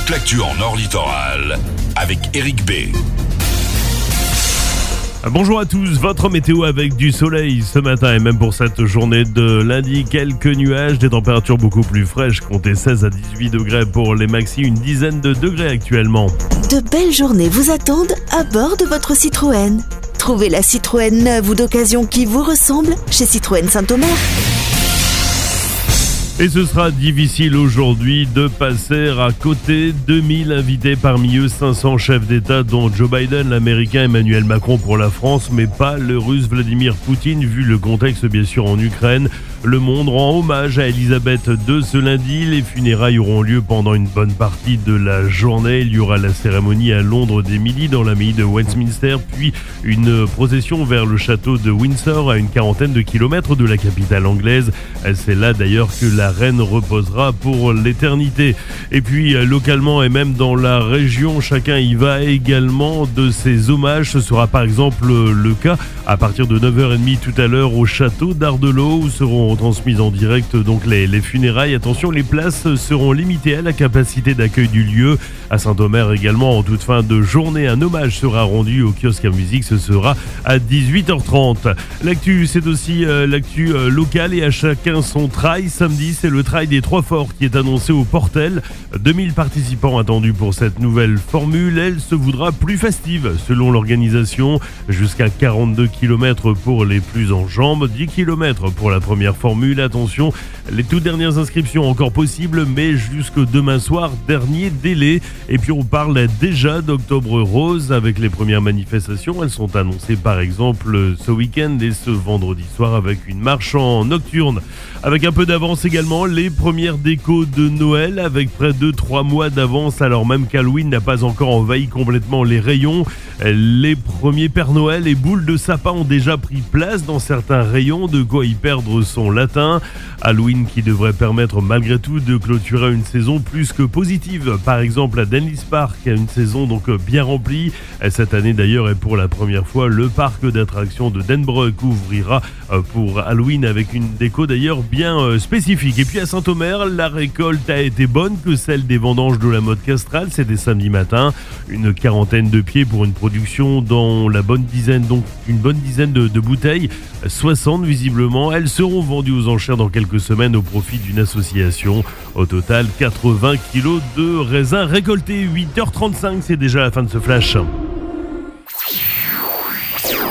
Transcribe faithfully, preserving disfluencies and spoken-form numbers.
toute l'actu en Nord Littoral avec Eric B. Bonjour à tous, votre météo avec du soleil ce matin et même pour cette journée de lundi, quelques nuages, des températures beaucoup plus fraîches, comptez seize à dix-huit degrés pour les maxi, une dizaine de degrés actuellement. De belles journées vous attendent à bord de votre Citroën. Trouvez la Citroën neuve ou d'occasion qui vous ressemble chez Citroën Saint-Omer. Et ce sera difficile aujourd'hui de passer à côté. deux mille invités, parmi eux cinq cents chefs d'État, dont Joe Biden, l'Américain, Emmanuel Macron pour la France, mais pas le Russe Vladimir Poutine, vu le contexte bien sûr en Ukraine. Le Monde rend hommage à Elisabeth deux ce lundi. Les funérailles auront lieu pendant une bonne partie de la journée. Il y aura la cérémonie à Londres dès midi dans l'abbaye de Westminster, puis une procession vers le château de Windsor à une quarantaine de kilomètres de la capitale anglaise. C'est là d'ailleurs que la reine reposera pour l'éternité. Et puis localement et même dans la région, chacun y va également de ses hommages. Ce sera par exemple le cas à partir de neuf heures trente tout à l'heure au château d'Ardelot, où seront transmises en direct donc les, les funérailles. Attention, les places seront limitées à la capacité d'accueil du lieu. À Saint-Omer également, en toute fin de journée, un hommage sera rendu au kiosque à musique. Ce sera à dix-huit heures trente. L'actu, c'est aussi euh, l'actu euh, locale et à chacun son trail. Samedi, c'est le trail des Trois Forts qui est annoncé au Portel. deux mille participants attendus pour cette nouvelle formule. Elle se voudra plus festive selon l'organisation. Jusqu'à quarante-deux kilomètres pour les plus en jambes, dix kilomètres pour la première formule. Attention, les toutes dernières inscriptions encore possibles, mais jusque demain soir, dernier délai. Et puis on parle déjà d'Octobre Rose avec les premières manifestations. Elles sont annoncées par exemple ce week-end et ce vendredi soir avec une marche en nocturne. Avec un peu d'avance également, les premières décos de Noël avec près de trois mois d'avance, alors même qu'Halloween n'a pas encore envahi complètement les rayons. Les premiers Pères Noël et boules de sapin ont déjà pris place dans certains rayons, de quoi y perdre son latin. Halloween qui devrait permettre malgré tout de clôturer une saison plus que positive. Par exemple à Denlis Park, une saison donc bien remplie. Cette année d'ailleurs, et pour la première fois, le parc d'attractions de Denbroek ouvrira pour Halloween avec une déco d'ailleurs bien spécifique. Et puis à Saint-Omer, la récolte a été bonne que celle des vendanges de la Motte Castrale. C'était samedi matin, une quarantaine de pieds pour une production dans la bonne dizaine, donc une bonne dizaine de, de bouteilles, soixante visiblement. Elles seront vendues aux enchères dans quelques semaines au profit d'une association. Au total, quatre-vingts kilos de raisins récoltés. huit heures trente-cinq, c'est déjà la fin de ce flash.